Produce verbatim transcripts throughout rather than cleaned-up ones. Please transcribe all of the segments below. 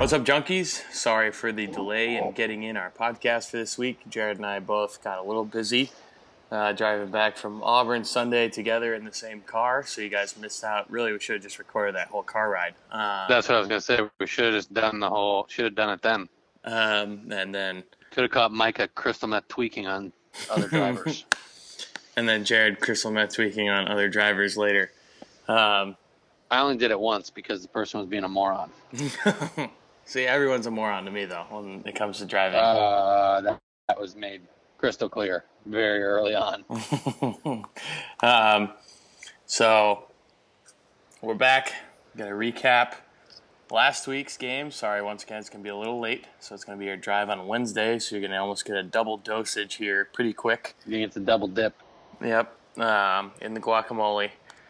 What's up, junkies? Sorry for the delay in getting in our podcast for this week. Jared and I both got a little busy uh, driving back from Auburn Sunday together in the same car, so you guys missed out. Really, we should have just recorded that whole car ride. Um, That's what I was gonna say. We should have just done the whole. Should have done it then. um, and then, Could have caught Micah crystal meth tweaking on other drivers. and then Jared crystal meth tweaking on other drivers later. Um, I only did it once because the person was being a moron. See, everyone's a moron to me, though, when it comes to driving. Uh, that, that was made crystal clear very early on. um, so we're back. Got to recap last week's game. Sorry, once again, it's going to be a little late. So it's going to be your drive on Wednesday. So you're going to almost get a double dosage here pretty quick. You think it's a double dip? Yep, um, in the guacamole.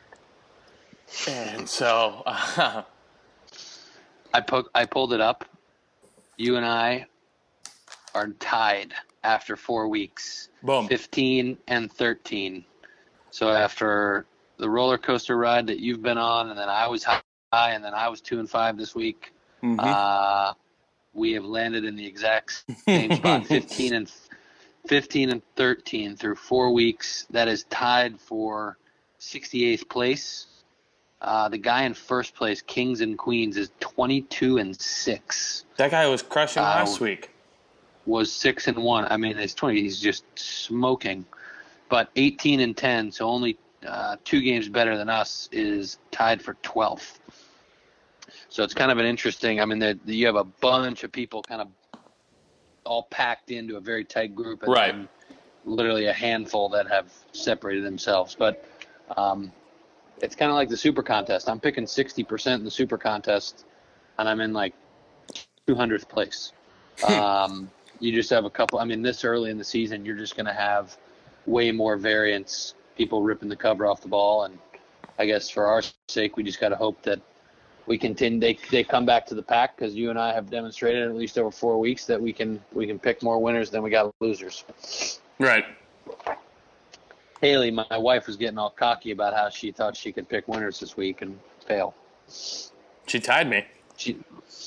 And so uh, I po- I pulled it up. You and I are tied after four weeks. boom. fifteen and thirteen. So after the roller coaster ride that you've been on, and then I was high, and then I was two and five this week, Mhm. uh, we have landed in the exact same spot, fifteen and fifteen and thirteen through four weeks. That is tied for sixty-eighth place. Uh, the guy in first place, Kings and Queens, is twenty-two and six. That guy was crushing Uh, last week. Was six and one. I mean, he's twenty. He's just smoking. But eighteen and ten, so only uh, two games better than us, is tied for twelfth. So it's kind of an interesting. I mean, the, the, you have a bunch of people kind of all packed into a very tight group, and Right. then literally a handful that have separated themselves. But um, it's kind of like the Super Contest. I'm picking sixty percent in the Super Contest, and I'm in like two hundredth place. um, you just have a couple. I mean, this early in the season, you're just going to have way more variance, people ripping the cover off the ball. And I guess for our sake, we just got to hope that we continue. They they come back to the pack, because you and I have demonstrated at least over four weeks that we can we can pick more winners than we got losers. Right. Haley, my wife, was getting all cocky about how she thought she could pick winners this week and fail. She tied me. She,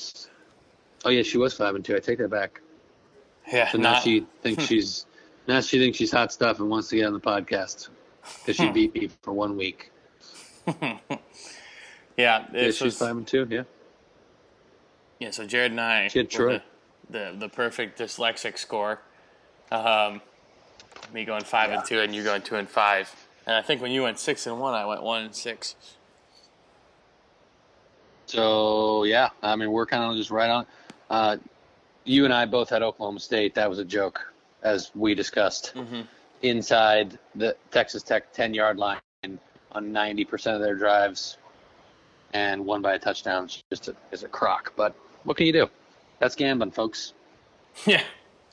oh yeah, she was five and two. I take that back. Yeah. So now not- she thinks she's now she thinks she's hot stuff and wants to get on the podcast because she beat me for one week. yeah. Yeah, This she's was, five and two. Yeah, yeah. So Jared and I She had were Troy. The, the the perfect dyslexic score. Um, me going five and two, and you going two and five. And I think when you went six and one, I went one and six. so yeah, I mean we're kind of just right on. Uh, you and I both had Oklahoma State. That was a joke, as we discussed. Mm-hmm. Inside the Texas Tech ten-yard line on ninety percent of their drives, and won by a touchdown. It's just a, is a crock. But what can you do? That's gambling, folks. Yeah.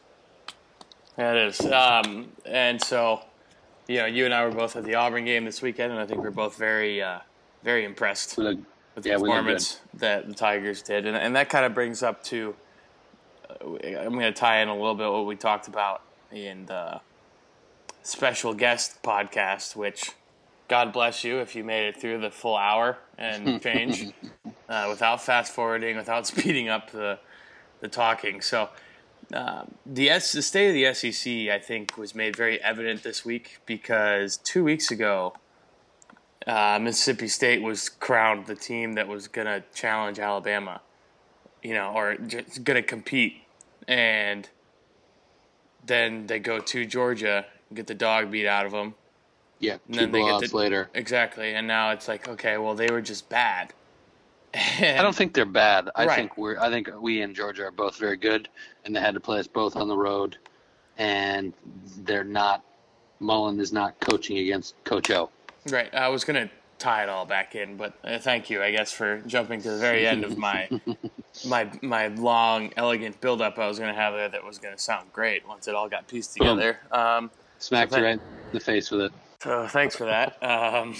Yeah, it is. Um, and so, you know, you and I were both at the Auburn game this weekend, and I think we're both very, uh, very impressed We look, with the yeah, we look performance that the Tigers did. And, and that kind of brings up to, uh, I'm going to tie in a little bit what we talked about in the special guest podcast, which God bless you if you made it through the full hour and change uh, without fast forwarding, without speeding up the, the talking. So, Um, the, S, the state of the S E C, I think, was made very evident this week because two weeks ago, uh, Mississippi State was crowned the team that was going to challenge Alabama, you know, or just going to compete. And then they go to Georgia and get the dog beat out of them. Yeah, And two then they get blowouts the- later. Exactly. And now it's like, okay, well, they were just bad. I don't think they're bad. I Right. think we're. I think we and Georgia are both very good, and they had to play us both on the road, and they're not. Mullen is not coaching against Coach O. Right. I was going to tie it all back in, but uh, thank you, I guess, for jumping to the very end of my my my long, elegant build-up I was going to have there that was going to sound great once it all got pieced together. Um, Smacked So you that- right in the face with it. so thanks for that. Um,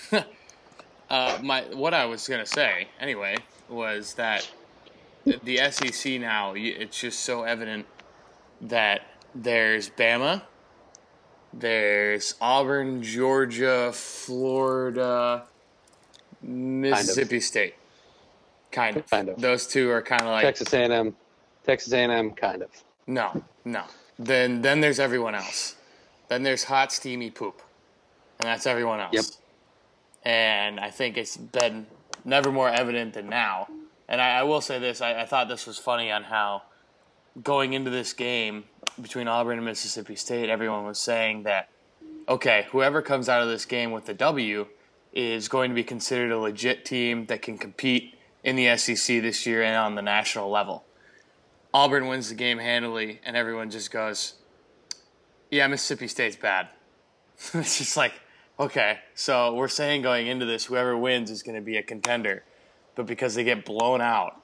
uh, my what I was going to say, anyway, was that the S E C now, y- it's just so evident that there's Bama, there's Auburn, Georgia, Florida, Mississippi State. Kind of. Kind of. Those two are kind of like Texas A and M, Texas A and M, kind of. no, no. Then then there's everyone else. Then there's hot, steamy poop, and that's everyone else. Yep. And I think it's been never more evident than now. And I, I will say this: I, I thought this was funny on how going into this game between Auburn and Mississippi State, everyone was saying that, okay, whoever comes out of this game with the W is going to be considered a legit team that can compete in the S E C this year and on the national level. Auburn wins the game handily, and everyone just goes, yeah, Mississippi State's bad. It's just like, okay, so we're saying going into this, whoever wins is going to be a contender. But because they get blown out,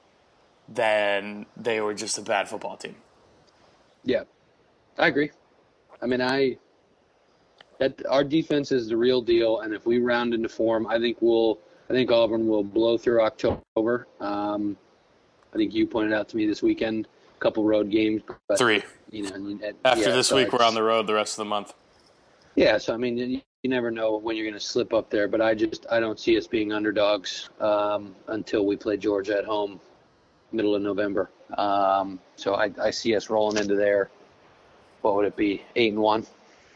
then they were just a bad football team. Yeah, I agree. I mean, I that our defense is the real deal, and if we round into form, I think we'll. I think Auburn will blow through October. Um, I think you pointed out to me this weekend a couple road games. But, Three. You know, I mean, at, After yeah, this so week, we're on the road the rest of the month. Yeah, so I mean, you, you never know when you're going to slip up there, but I just I don't see us being underdogs um, until we play Georgia at home, middle of November. Um, so I, I see us rolling into there. What would it be? Eight and one,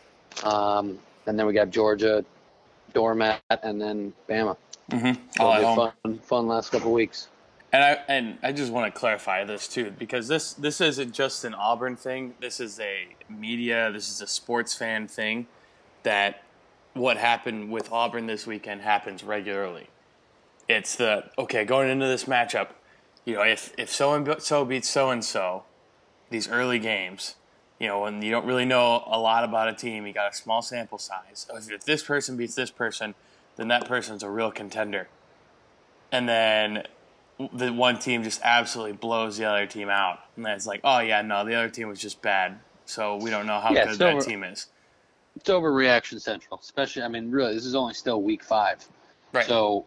um, and then we got Georgia, doormat, and then Bama. Mm-hmm. All at home. Fun, fun last couple of weeks. And I and I just want to clarify this too, because this this isn't just an Auburn thing. This is a media, this is a sports fan thing. That what happened with Auburn this weekend happens regularly. It's the okay going into this matchup. You know, if if so and so beats so and so, these early games, you know, when you don't really know a lot about a team, you got a small sample size. If this person beats this person, then that person's a real contender. And then the one team just absolutely blows the other team out. And then it's like, oh, yeah, no, the other team was just bad. So we don't know how yeah, good that over, team is. It's overreaction central, especially, I mean, really, this is only still week five. Right. So,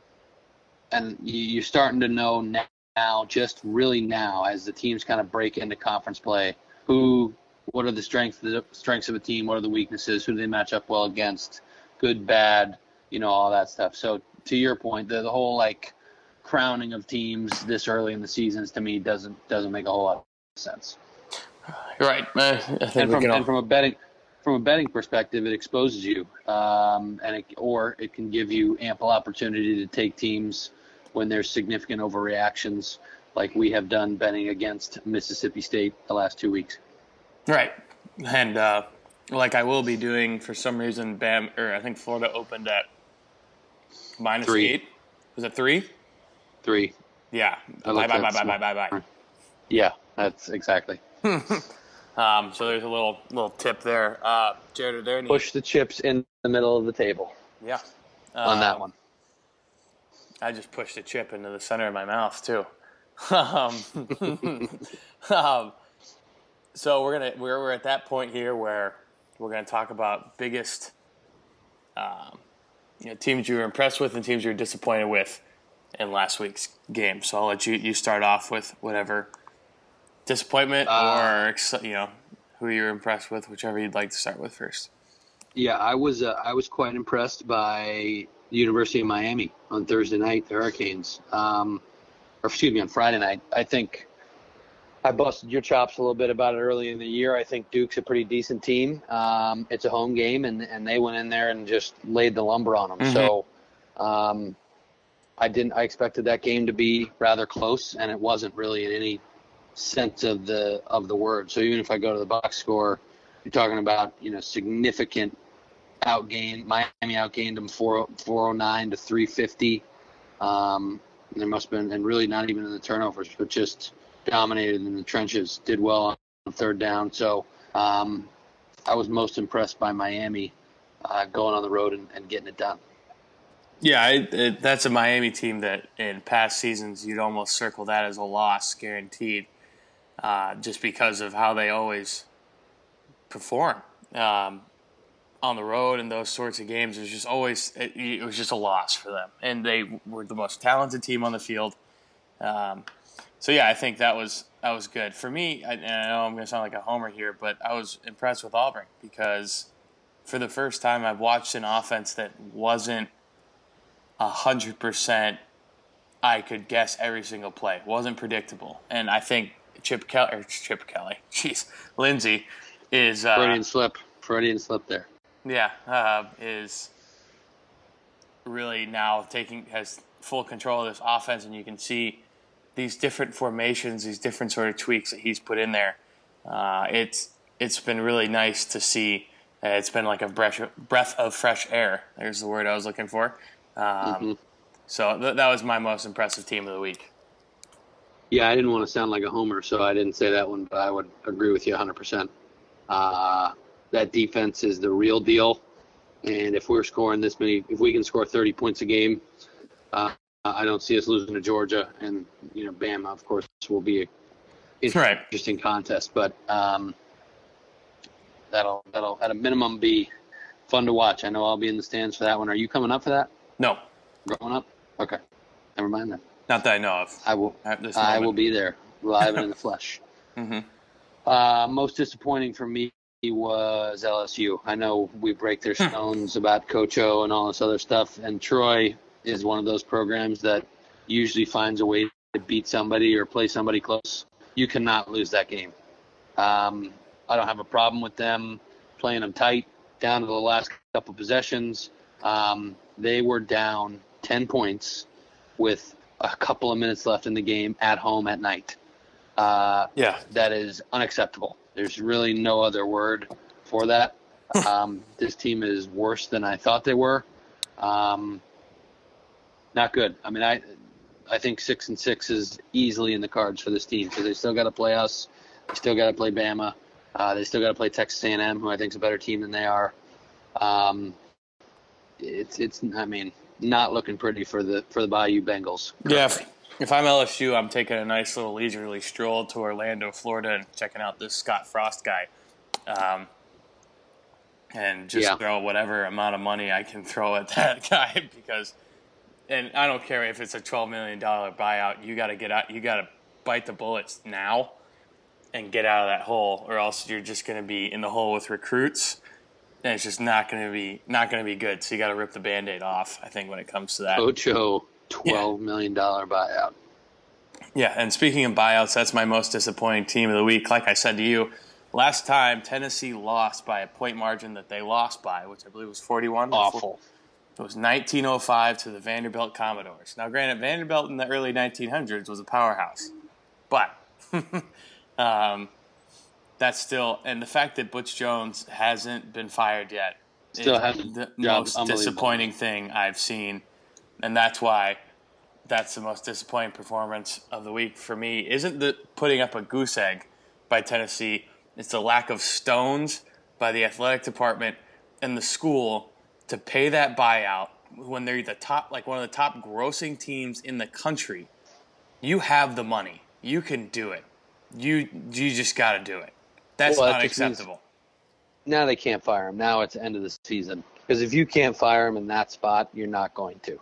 and you're starting to know now, just really now, as the teams kind of break into conference play, who, what are the strengths, the strengths of a team, what are the weaknesses, who do they match up well against, good, bad, you know, all that stuff. So to your point, the, the whole like crowning of teams this early in the seasons to me doesn't doesn't make a whole lot of sense. You're right. I think and, we from, can all... and from a betting from a betting perspective, it exposes you, um, and it, or it can give you ample opportunity to take teams when there's significant overreactions, like we have done betting against Mississippi State the last two weeks. Right, and uh, like I will be doing for some reason, Bam or I think Florida opened at minus three. eight. Was it three? Three. Yeah. Bye bye bye bye bye bye bye. Yeah, that's exactly. um, so there's a little little tip there. Uh, Jared, are there any... Push the chips in the middle of the table. Yeah. On uh, that one. I just pushed a chip into the center of my mouth too. um, um, so we're gonna we're we're at that point here where we're gonna talk about biggest, um, you know, teams you were impressed with and teams you were disappointed with in last week's game. So I'll let you you start off with whatever disappointment uh, or you know who you were impressed with, whichever you'd like to start with first. Yeah, I was uh, I was quite impressed by the University of Miami on Thursday night, the Hurricanes. Um, or excuse me, on Friday night. I think I busted your chops a little bit about it early in the year. I think Duke's a pretty decent team. Um, it's a home game, and, and they went in there and just laid the lumber on them. Mm-hmm. So um, I didn't. I expected that game to be rather close, and it wasn't really in any sense of the of the word. So even if I go to the box score, you're talking about you know significant outgain. Miami outgained them four oh nine to three fifty. Um, and there must have been, and really not even in the turnovers, but just dominated in the trenches, did well on third down. So um, I was most impressed by Miami uh, going on the road and, and getting it done. Yeah, it, it, that's a Miami team that in past seasons you'd almost circle that as a loss guaranteed, uh, just because of how they always perform um, on the road and those sorts of games. It was just always it, it was just a loss for them, and they were the most talented team on the field. Um, So, yeah, I think that was that was good. For me, I, and I know I'm going to sound like a homer here, but I was impressed with Auburn because for the first time I've watched an offense that wasn't one hundred percent I could guess every single play. It wasn't predictable. And I think Chip Kelly, or Chip Kelly, jeez, Lindsey is uh, Freudian slip, Freudian slip there. Yeah, uh, is really now taking has full control of this offense, and you can see these different formations, these different sort of tweaks that he's put in there. Uh, it's it's been really nice to see. Uh, it's been like a breath breath of fresh air. There's the word I was looking for. Um, Mm-hmm. So th- that was my most impressive team of the week. Yeah, I didn't want to sound like a homer, so I didn't say that one, but I would agree with you one hundred percent. Uh, that defense is the real deal, and if we're scoring this many, if we can score thirty points a game, uh, I don't see us losing to Georgia, and you know, Bama, of course, will be a Right. interesting contest, but um, that'll that'll at a minimum be fun to watch. I know I'll be in the stands for that one. Are you coming up for that? No, Going up? Okay, never mind then. not that I know of. I will. At this I moment. will be there, live and in the flesh. Mhm. Uh, most disappointing for me was L S U. I know we break their stones about Coach O and all this other stuff, and Troy is one of those programs that usually finds a way to beat somebody or play somebody close. You cannot lose that game. Um, I don't have a problem with them playing them tight down to the last couple possessions. Um, they were down ten points with a couple of minutes left in the game at home at night. Uh, Yeah. that is unacceptable. There's really no other word for that. Um, this team is worse than I thought they were. Um, not good. I mean, I I think six and six is easily in the cards for this team because they still got to play us. They still got to play Bama. Uh, they still got to play Texas A and M, who I think is a better team than they are. Um, it's it's I mean, not looking pretty for the for the Bayou Bengals. Yeah, if, if I'm L S U, I'm taking a nice little leisurely stroll to Orlando, Florida, and checking out this Scott Frost guy, um, and just Yeah. throw whatever amount of money I can throw at that guy because, and I don't care if it's a twelve million dollars buyout. You got to get out. You got to bite the bullets now and get out of that hole, or else you're just going to be in the hole with recruits. And it's just not going to be not going to be good. So you got to rip the Band-Aid off, I think, when it comes to that. Ocho, twelve million dollar buyout. Yeah, and speaking of buyouts, that's my most disappointing team of the week. Like I said to you, last time Tennessee lost by a point margin that they lost by, which I believe was forty-one. Awful. It was nineteen oh five to the Vanderbilt Commodores. Now, granted, Vanderbilt in the early nineteen hundreds was a powerhouse. But um, that's still – and the fact that Butch Jones hasn't been fired yet Still is hasn't. the Job, most unbelievable. disappointing thing I've seen. And that's why that's the most disappointing performance of the week for me. Isn't the putting up a goose egg by Tennessee. It's the lack of stones by the athletic department and the school to pay that buyout when they're the top, like one of the top grossing teams in the country. You have the money. You can do it. You you just got to do it. That's Well, that just unacceptable. Now they can't fire him. Now it's the end of the season. Because if you can't fire him in that spot, you're not going to.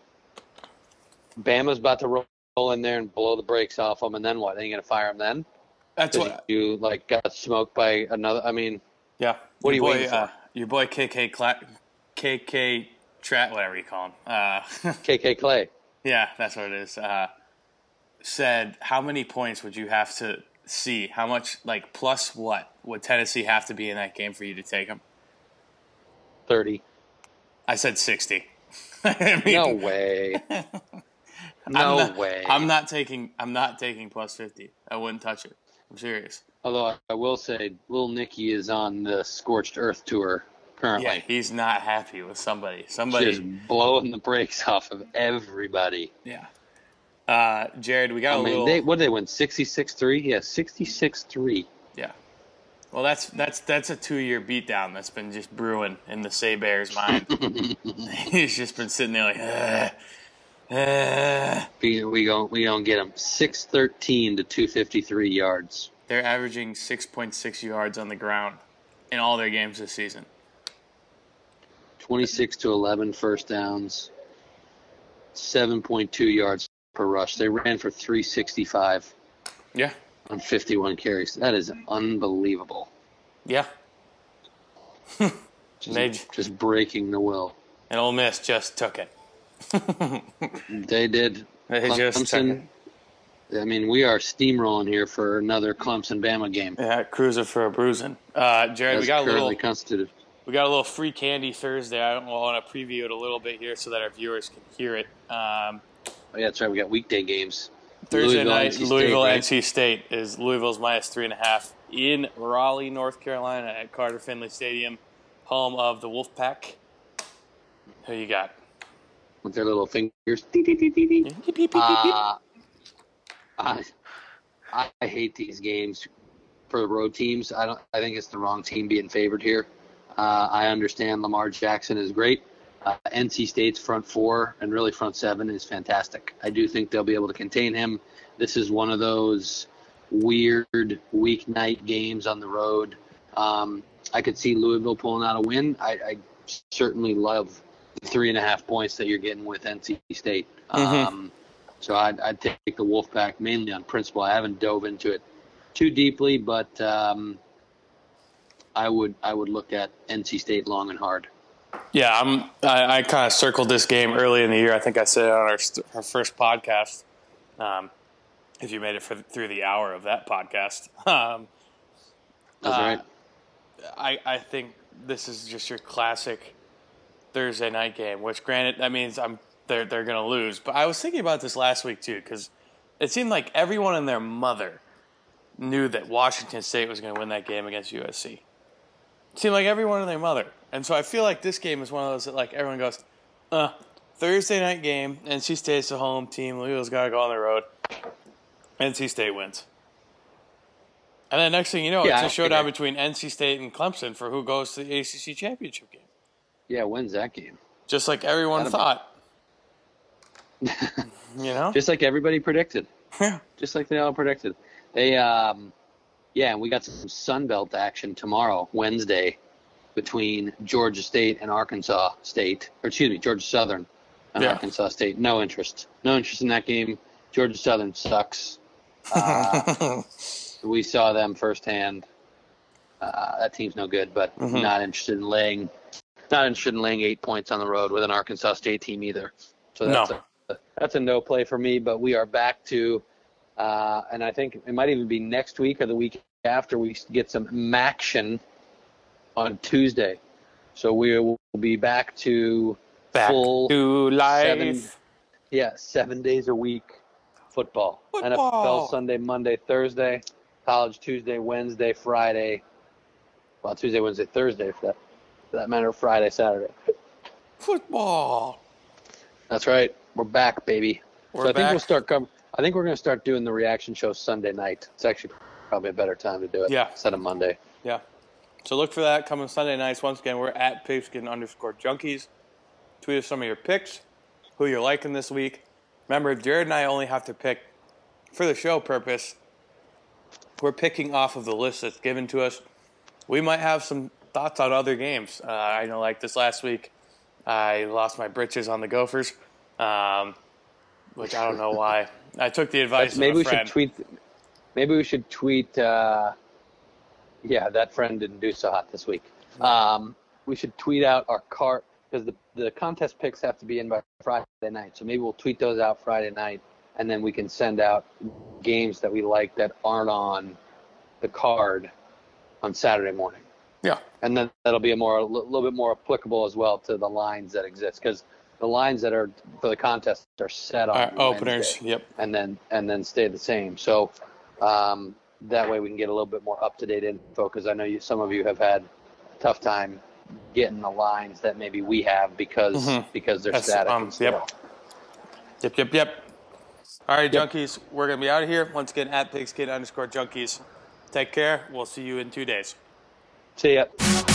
Bama's about to roll in there and blow the brakes off him, and then what? Are you going to fire him then? That's 'Cause what. you like got smoked by another. I mean, Yeah. What are your you boy, waiting for? Uh, your boy K K Cla- K K Trat, whatever you call him. Uh, K K Clay. yeah, that's what it is. Uh, said, how many points would you have to see? How much, like, plus what would Tennessee have to be in that game for you to take them? thirty. I said sixty. I mean, No way. No I'm not, way. I'm not taking. I'm not taking plus fifty. I wouldn't touch it. I'm serious. Although I will say, Lil Nicky is on the Scorched Earth tour currently. Yeah, he's not happy with somebody. Somebody. Just blowing the brakes off of everybody. Yeah. Uh, Jared, we got I a mean, little. they, what did they win? sixty-six three? Yeah, sixty-six three. Yeah. Well, that's that's that's a two-year beatdown that's been just brewing in the Say Bears' mind. He's just been sitting there like, uh, uh. We we go we don't get them six thirteen to two fifty-three yards. They're averaging six point six yards on the ground in all their games this season. twenty-six to eleven first downs. seven point two yards per rush. They ran for three sixty-five Yeah. on fifty-one carries. That is unbelievable. Yeah. Just, They- just breaking the will. And Ole Miss just took it. They did. They just Clemson. I mean, we are steamrolling here for another Clemson-Bama game. Yeah, cruising for a bruising. Uh, Jared, As we got a currently little constituted. we got a little free candy Thursday. I want to preview it a little bit here so that our viewers can hear it. Um, oh, yeah, that's right. We got weekday games. Thursday Louisville, night, N C State, Louisville, right? N C State is Louisville's minus three and a half in Raleigh, North Carolina, at Carter Finley Stadium, home of the Wolfpack. Who you got? With their little fingers. Uh, I, I hate these games for the road teams. I don't. I think it's the wrong team being favored here. Uh, I understand Lamar Jackson is great. Uh, N C State's front four and really front seven is fantastic. I do think they'll be able to contain him. This is one of those weird weeknight games on the road. Um, I could see Louisville pulling out a win. I, I certainly love the three and a half points that you're getting with N C State. Mm-hmm. Um, so I'd, I'd take the Wolfpack mainly on principle. I haven't dove into it too deeply, but um, I would I would look at N C State long and hard. Yeah, I'm, I, I kind of circled this game early in the year. I think I said it on our, our first podcast, um, if you made it for, through the hour of that podcast. Um, That's uh, right. I, I think this is just your classic Thursday night game, which granted, that means I'm they're, they're going to lose. But I was thinking about this last week, too, because it seemed like everyone and their mother knew that Washington State was going to win that game against U S C. It seemed like everyone and their mother. And so I feel like this game is one of those that, like, everyone goes, uh, Thursday night game, N C State's the home team, Louisville's got to go on the road. N C State wins. And then next thing you know, Yeah, it's a showdown okay. between N C State and Clemson for who goes to the A C C championship game. Yeah, when's that game? Just like everyone That'd thought. You know? Just like everybody predicted. Yeah. Just like they all predicted. They, um, yeah, and we got some Sunbelt action tomorrow, Wednesday, between Georgia State and Arkansas State. Or excuse me, Georgia Southern and Yeah. Arkansas State. No interest. No interest in that game. Georgia Southern sucks. Uh, we saw them firsthand. Uh, that team's no good, but Mhm. not interested in laying not interested in laying eight points on the road with an Arkansas State team either. So that's No. a that's a no play for me. But we are back to, uh, and I think it might even be next week or the week after we get some Maction on Tuesday. So we will be back to Back full to life. seven, yeah, seven days a week football. Football. N F L Sunday, Monday, Thursday, college Tuesday, Wednesday, Friday. Well, Tuesday, Wednesday, Thursday, for that, for that matter, Friday, Saturday. Football. That's right. We're back, baby. We're so I think back. we'll start. Com- I think we're going to start doing the reaction show Sunday night. It's actually probably a better time to do it. Yeah. Instead of Monday. Yeah. So look for that coming Sunday nights. Once again, we're at pigskin underscore junkies. Tweet us some of your picks, who you're liking this week. Remember, Jared and I only have to pick, for the show purpose, we're picking off of the list that's given to us. We might have some thoughts on other games. Uh, I know, like this last week, I lost my britches on the Gophers, um, which I don't know why. I took the advice Maybe of we a friend. should tweet. Maybe we should tweet. Uh, yeah, that friend didn't do so hot this week. Um, we should tweet out our cart because the the contest picks have to be in by Friday night. So maybe we'll tweet those out Friday night, and then we can send out games that we like that aren't on the card on Saturday morning. Yeah. And then that'll be a more a little bit more applicable as well to the lines that exist because the lines that are for the contest are set on Our openers. Wednesday, Yep. and then and then stay the same. So um, that way we can get a little bit more up to date info because I know you some of you have had a tough time getting the lines that maybe we have because Mhm. because they're That's, static. um, and stale. Yep. Yep, yep, yep. All right, Yep. junkies, we're going to be out of here. Once again, at pigskin underscore junkies. Take care. We'll see you in two days. See ya.